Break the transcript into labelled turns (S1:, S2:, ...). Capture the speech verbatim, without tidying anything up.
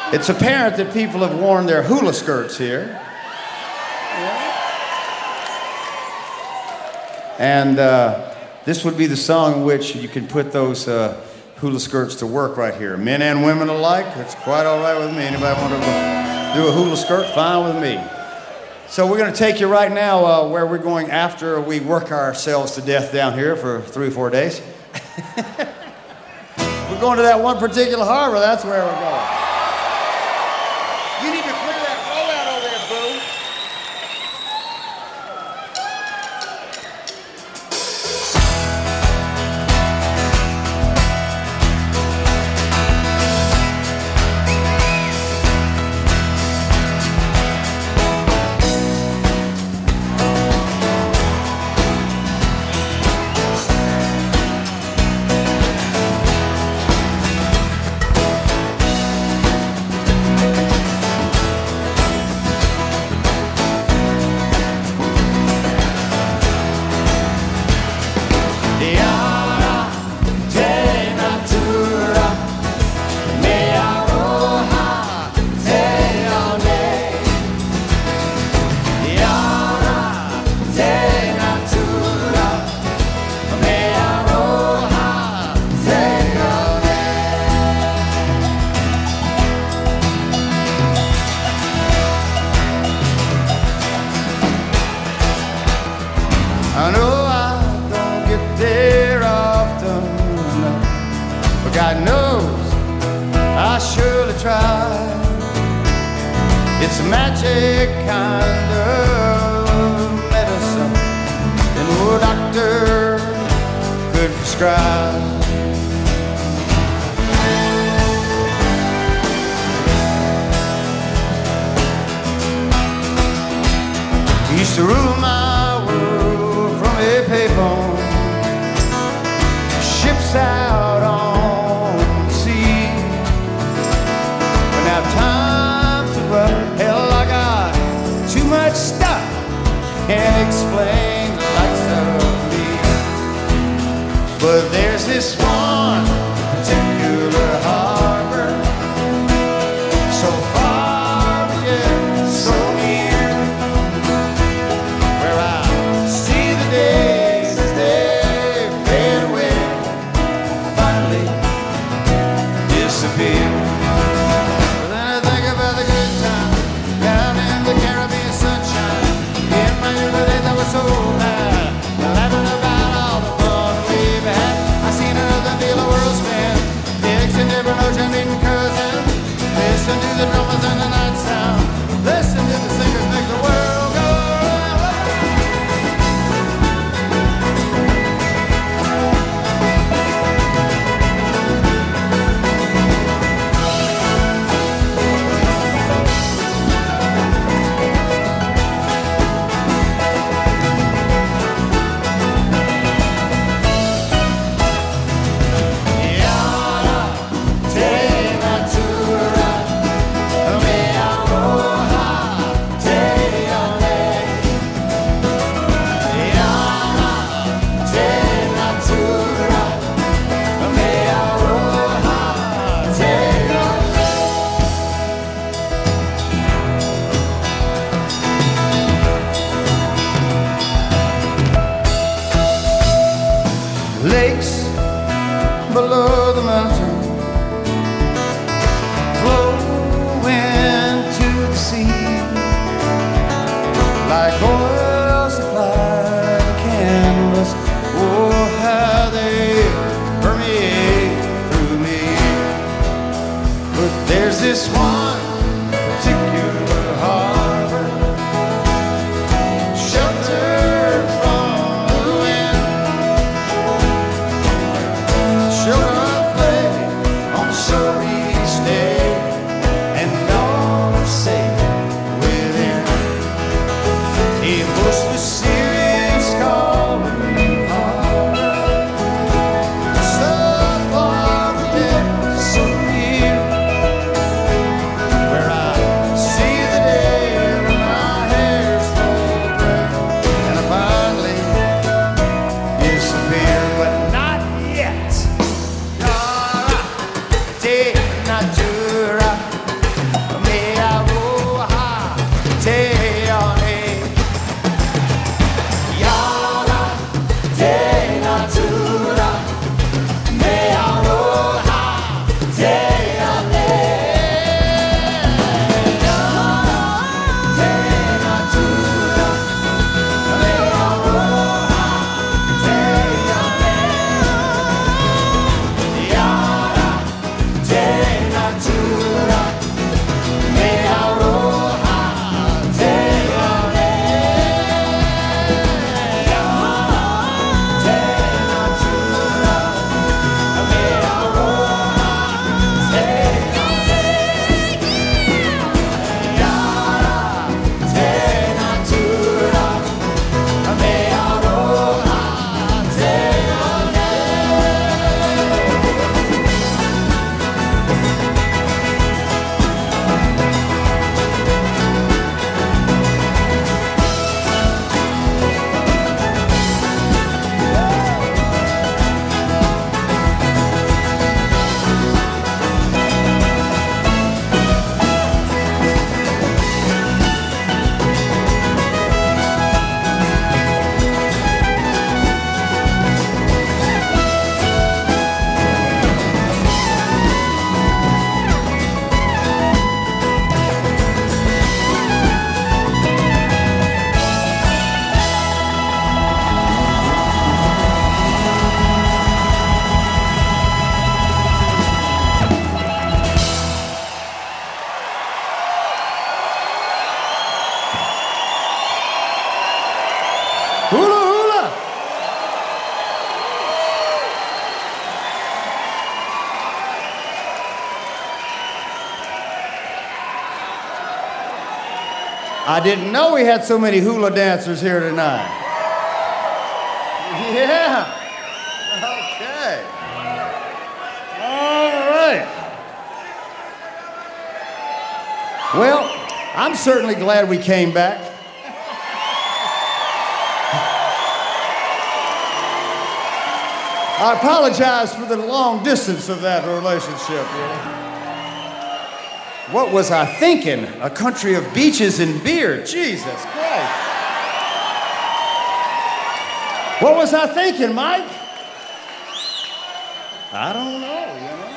S1: It's apparent that people have worn their hula skirts here. And uh, this would be the song in which you can put those uh, hula skirts to work right here. Men and women alike, it's quite all right with me. Anybody want to do a hula skirt? Fine with me. So we're going to take you right now uh, where we're going after we work ourselves to death down here for three or four days. We're going to that one particular harbor. That's where we're going. You need to clear that rollout over there, boo. I know I don't get there often enough, but God knows I surely try. It's a magic kind of medicine that no doctor could prescribe. He used to rule my world from a payphone, ships out on the sea. But now time's rough, hell, I got too much stuff, can't explain the likes of me. But there's this one particular harbor, so far but yet so near, where I see the days as they fade away, finally disappear. But then I think about the good time down in the Caribbean sunshine, in my younger days I was so mad, laughing about all the fun we've had. I seen another deal of world spin, mixing different ocean meeting cousins. Listen to the drummers and the night sound, listen to the singers make the world go round. Lakes below the mountain flow into the sea like oil supply canvas. Oh, how they permeate through me. But there's this one particular harbor, sheltered from the wind, shelter of play on the shore each day, and all are safe within a most mysterious calling harbor. So far yet so near, where I I didn't know we had so many hula dancers here tonight. Yeah. Okay. All right. Well, I'm certainly glad we came back. I apologize for the long distance of that relationship. Yeah. What was I thinking? A country of beaches and beer. Jesus Christ. What was I thinking, Mike? I don't know, you know.